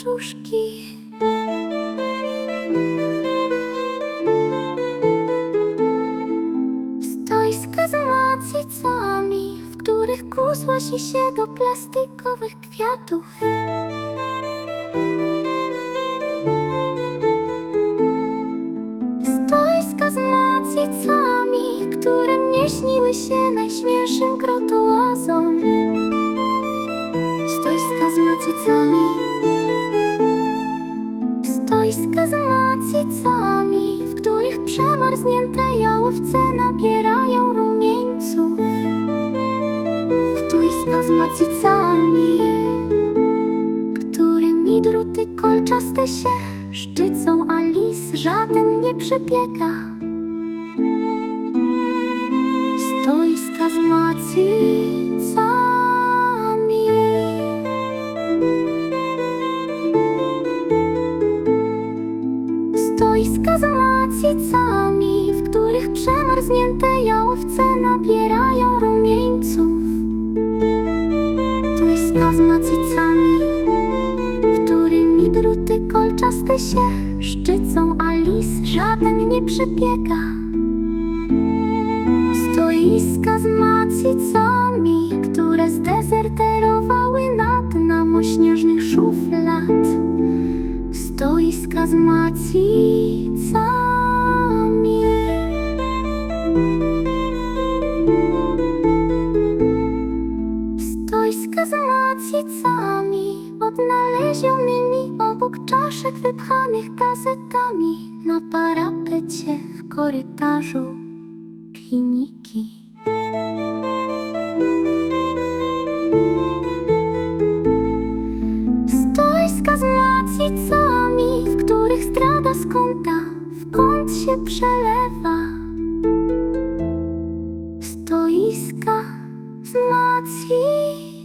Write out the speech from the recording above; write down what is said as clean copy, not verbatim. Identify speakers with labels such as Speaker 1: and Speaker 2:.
Speaker 1: paczuszki. Stoiska z macicami, w których kurz łazi się do plastikowych kwiatów. Stoiska z macicami, które mnie śniły się najśmielszym krotołazom. Stoiska z macicami. Stoiska z macicami, w których przemarznięte jałowce nabierają rumieńców. Stoiska z macicami, którymi druty kolczaste się szczycą, a lis żaden nie przebiega. Stoiska z macicami. Stoiska z macicami, w których przemarznięte jałowce nabierają rumieńców. Stoiska z macicami, którymi druty kolczaste się szczycą, a lis żaden nie przebiega. Stoiska z macicami, które zdezerterowały na dno śnieżnych szuflad. Stoiska z macicami. Stoiska z macicami, odnalezionymi obok czaszek wypchanych gazetami na parapecie w korytarzu kliniki. Stoiska z macicami, w których zdrada z kąta w kąt się przelewa. Stoiska z macicami.